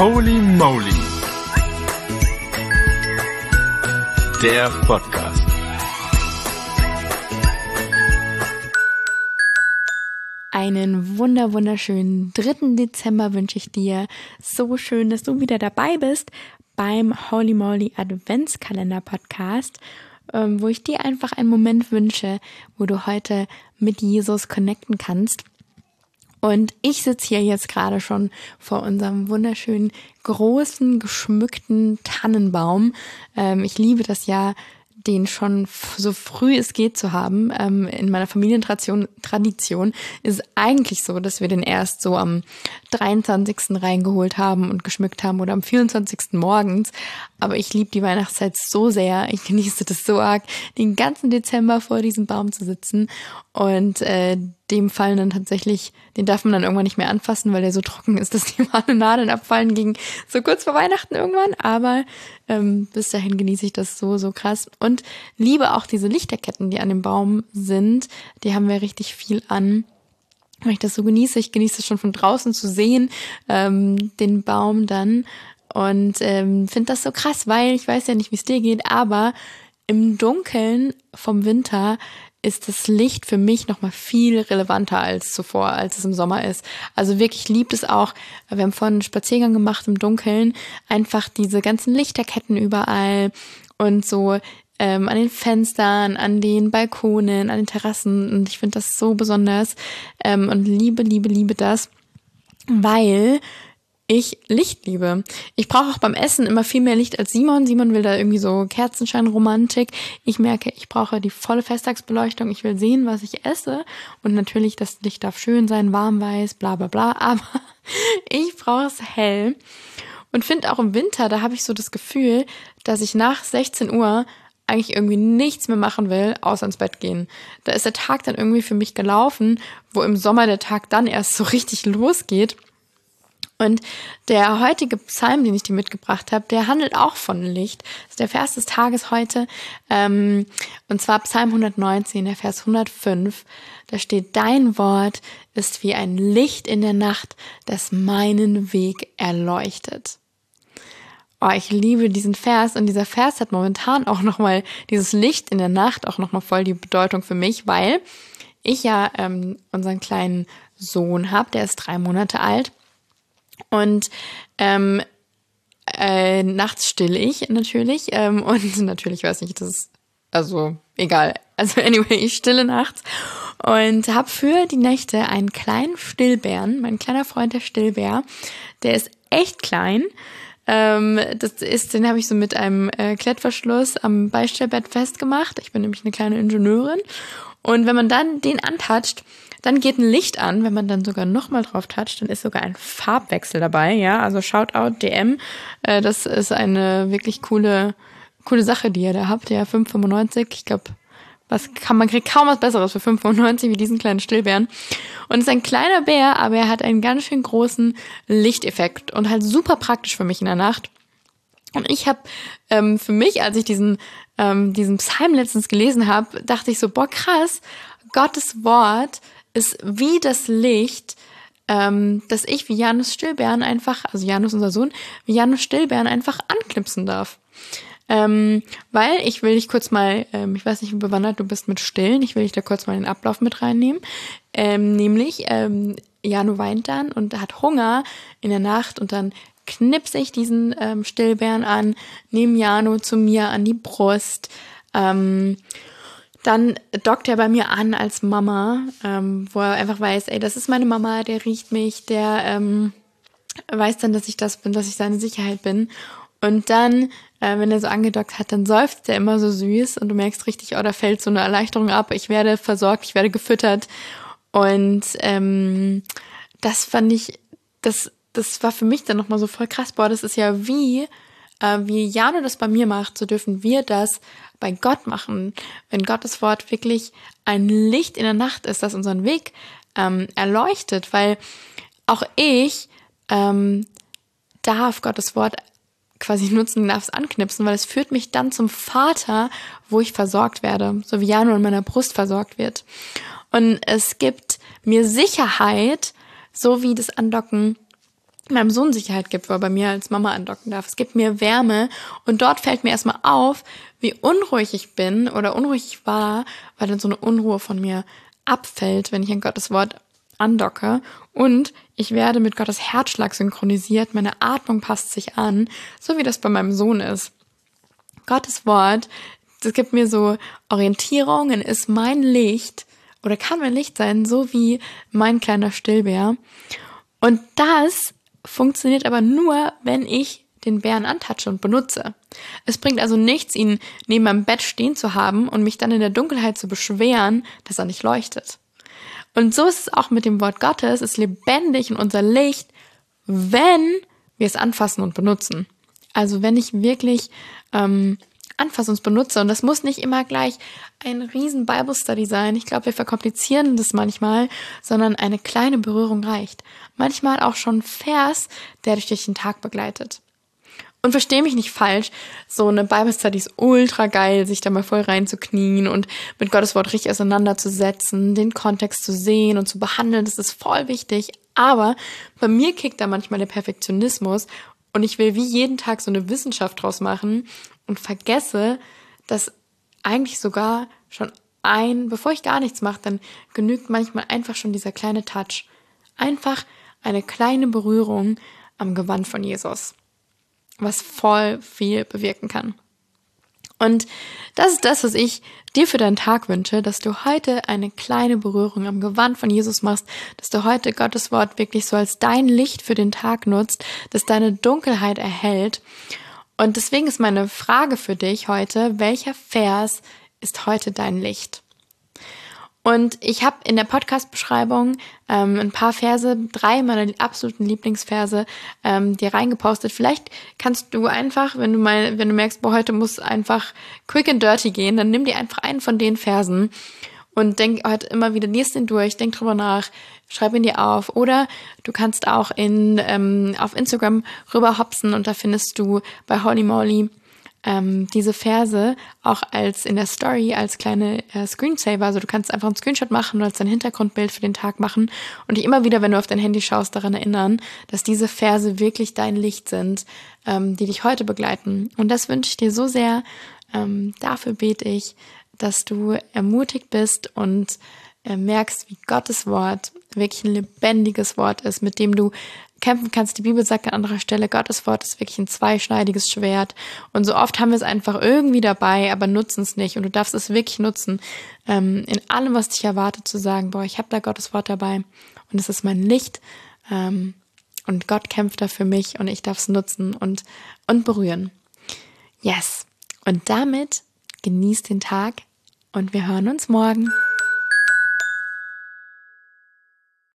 Holy Moly, der Podcast. Einen wunderschönen 3. Dezember wünsche ich dir. So schön, dass du wieder dabei bist beim Holy Moly Adventskalender Podcast, wo ich dir einfach einen Moment wünsche, wo du heute mit Jesus connecten kannst. Und ich sitze hier jetzt gerade schon vor unserem wunderschönen, großen, geschmückten Tannenbaum. Ich liebe das ja, den schon so früh es geht zu haben. In meiner Familientradition ist es eigentlich so, dass wir den erst so am 23. reingeholt haben und geschmückt haben oder am 24. morgens. Aber ich liebe die Weihnachtszeit so sehr. Ich genieße das so arg, den ganzen Dezember vor diesem Baum zu sitzen. Und dem fallen dann tatsächlich, den darf man dann irgendwann nicht mehr anfassen, weil der so trocken ist, dass die Nadeln abfallen gegen so kurz vor Weihnachten irgendwann. Aber bis dahin genieße ich das so krass. Und liebe auch diese Lichterketten, die an dem Baum sind. Die haben wir richtig viel an, weil ich das so genieße. Ich genieße es schon von draußen zu sehen, den Baum dann. Und finde das so krass, weil ich weiß ja nicht, wie es dir geht, aber im Dunkeln vom Winter ist das Licht für mich nochmal viel relevanter als zuvor, als es im Sommer ist. Also wirklich liebt es auch, wir haben vorhin einen Spaziergang gemacht im Dunkeln, einfach diese ganzen Lichterketten überall und so an den Fenstern, an den Balkonen, an den Terrassen, und ich finde das so besonders und liebe das, weil ich Licht liebe. Ich brauche auch beim Essen immer viel mehr Licht als Simon. Simon will da irgendwie so Kerzenscheinromantik. Ich merke, ich brauche die volle Festtagsbeleuchtung. Ich will sehen, was ich esse. Und natürlich, das Licht darf schön sein, warm, weiß, bla bla bla. Aber ich brauche es hell. Und finde auch im Winter, da habe ich so das Gefühl, dass ich nach 16 Uhr eigentlich irgendwie nichts mehr machen will, außer ins Bett gehen. Da ist der Tag dann irgendwie für mich gelaufen, wo im Sommer der Tag dann erst so richtig losgeht. Und der heutige Psalm, den ich dir mitgebracht habe, der handelt auch von Licht. Das ist der Vers des Tages heute, und zwar Psalm 119, der Vers 105. Da steht: Dein Wort ist wie ein Licht in der Nacht, das meinen Weg erleuchtet. Oh, ich liebe diesen Vers, und dieser Vers hat momentan auch nochmal dieses Licht in der Nacht auch nochmal voll die Bedeutung für mich, weil ich ja unseren kleinen Sohn habe, der ist 3 Monate alt. Und nachts still ich natürlich und natürlich weiß nicht, das ist, also egal, also anyway, ich stille nachts und habe für die Nächte einen kleinen Stillbären, mein kleiner Freund der Stillbär, der ist echt klein. Den habe ich so mit einem Klettverschluss am Beistellbett festgemacht. Ich bin nämlich eine kleine Ingenieurin, und wenn man dann den antatscht, dann geht ein Licht an. Wenn man dann sogar nochmal drauf toucht, dann ist sogar ein Farbwechsel dabei. Ja, also Shoutout DM. Das ist eine wirklich coole Sache, die ihr da habt. Ja, 5,95. Ich glaube, man kriegt kaum was Besseres für 5,95 wie diesen kleinen Stillbären. Und es ist ein kleiner Bär, aber er hat einen ganz schön großen Lichteffekt und halt super praktisch für mich in der Nacht. Und ich habe für mich, als ich diesen Psalm letztens gelesen habe, dachte ich so, boah, krass, Gottes Wort ist wie das Licht, dass ich wie Janus Stillbären einfach, also Janus unser Sohn, wie Janus Stillbären einfach anknipsen darf. Weil ich will dich kurz mal, ich weiß nicht, wie bewandert du bist mit Stillen, ich will dich da kurz mal den Ablauf mit reinnehmen. Nämlich, Janu weint dann und hat Hunger in der Nacht, und dann knipse ich diesen Stillbären an, nehme Janu zu mir an die Brust, dann dockt er bei mir an als Mama, wo er einfach weiß, ey, das ist meine Mama, der riecht mich, der weiß dann, dass ich das bin, dass ich seine Sicherheit bin. Und dann, wenn er so angedockt hat, dann seufzt er immer so süß, und du merkst richtig, oh, da fällt so eine Erleichterung ab. Ich werde versorgt, ich werde gefüttert. Und das fand ich, das war für mich dann nochmal so voll krass. Boah, das ist ja wie Janu das bei mir macht, so dürfen wir das bei Gott machen. Wenn Gottes Wort wirklich ein Licht in der Nacht ist, das unseren Weg erleuchtet, weil auch ich darf Gottes Wort quasi nutzen, darf es anknipsen, weil es führt mich dann zum Vater, wo ich versorgt werde, so wie Janu in meiner Brust versorgt wird. Und es gibt mir Sicherheit, so wie das Andocken meinem Sohn Sicherheit gibt, wo er bei mir als Mama andocken darf. Es gibt mir Wärme und dort fällt mir erstmal auf, wie unruhig ich bin oder unruhig ich war, weil dann so eine Unruhe von mir abfällt, wenn ich an Gottes Wort andocke, und ich werde mit Gottes Herzschlag synchronisiert, meine Atmung passt sich an, so wie das bei meinem Sohn ist. Gottes Wort, das gibt mir so Orientierung und ist mein Licht oder kann mein Licht sein, so wie mein kleiner Stillbär. Und das funktioniert aber nur, wenn ich den Bären antatsche und benutze. Es bringt also nichts, ihn neben meinem Bett stehen zu haben und mich dann in der Dunkelheit zu beschweren, dass er nicht leuchtet. Und so ist es auch mit dem Wort Gottes. Es ist lebendig in unser Licht, wenn wir es anfassen und benutzen. Also wenn ich wirklich anfasse und benutze. Und das muss nicht immer gleich ein riesen Bible Study sein. Ich glaube, wir verkomplizieren das manchmal, sondern eine kleine Berührung reicht. Manchmal auch schon ein Vers, der dich durch den Tag begleitet. Und versteh mich nicht falsch, so eine Bible Study ist ultra geil, sich da mal voll reinzuknien und mit Gottes Wort richtig auseinanderzusetzen, den Kontext zu sehen und zu behandeln, das ist voll wichtig. Aber bei mir kickt da manchmal der Perfektionismus und ich will wie jeden Tag so eine Wissenschaft draus machen und vergesse, dass eigentlich sogar schon bevor ich gar nichts mache, dann genügt manchmal einfach schon dieser kleine Touch. Einfach eine kleine Berührung am Gewand von Jesus, was voll viel bewirken kann. Und das ist das, was ich dir für deinen Tag wünsche, dass du heute eine kleine Berührung am Gewand von Jesus machst, dass du heute Gottes Wort wirklich so als dein Licht für den Tag nutzt, dass deine Dunkelheit erhellt. Und deswegen ist meine Frage für dich heute: Welcher Vers ist heute dein Licht? Und ich habe in der Podcast-Beschreibung ein paar Verse, 3 meiner absoluten Lieblingsverse dir reingepostet. Vielleicht kannst du einfach, wenn du merkst, heute muss einfach quick and dirty gehen, dann nimm dir einfach einen von den Versen und denk heute immer wieder, lies den durch, denk drüber nach, schreib ihn dir auf. Oder du kannst auch auf Instagram rüber hopsen und da findest du bei Holy Moly diese Verse auch in der Story als kleine Screensaver. Also du kannst einfach einen Screenshot machen und als dein Hintergrundbild für den Tag machen und dich immer wieder, wenn du auf dein Handy schaust, daran erinnern, dass diese Verse wirklich dein Licht sind, die dich heute begleiten. Und das wünsche ich dir so sehr. Dafür bete ich, dass du ermutigt bist und merkst, wie Gottes Wort wirklich ein lebendiges Wort ist, mit dem du kämpfen kannst. Die Bibel sagt an anderer Stelle, Gottes Wort ist wirklich ein zweischneidiges Schwert. Und so oft haben wir es einfach irgendwie dabei, aber nutzen es nicht. Und du darfst es wirklich nutzen, in allem, was dich erwartet, zu sagen, ich habe da Gottes Wort dabei und es ist mein Licht. Und Gott kämpft da für mich und ich darf es nutzen und berühren. Yes. Und damit genieß den Tag und wir hören uns morgen.